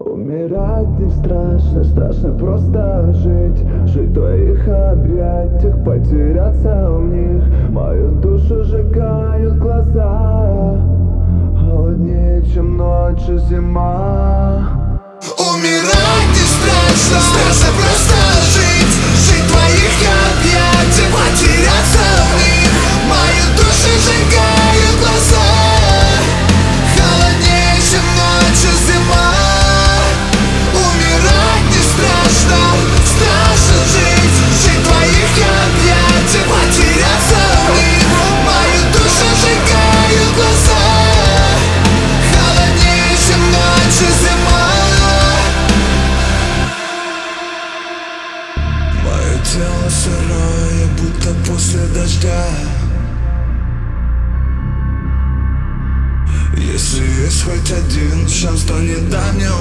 Умирать не страшно, страшно просто жить. Жить в твоих объятиях, потеряться в них. Мою душу сжигают глаза, холоднее, чем ночь и зима. Умирать не страшно, страшно просто жить. Жить в твоих объятиях, потеряться в них. Мою душу сжигают глаза, холоднее, чем ночь и зима. Умирать не страшно, страшно жить. Жить в твоих объятиях, потеряться в них. Мою душу сжигают глаза, холоднее, чем ночь и зима. Мое тело сырое, будто после дождя. Если есть хоть один шанс, то не дай мне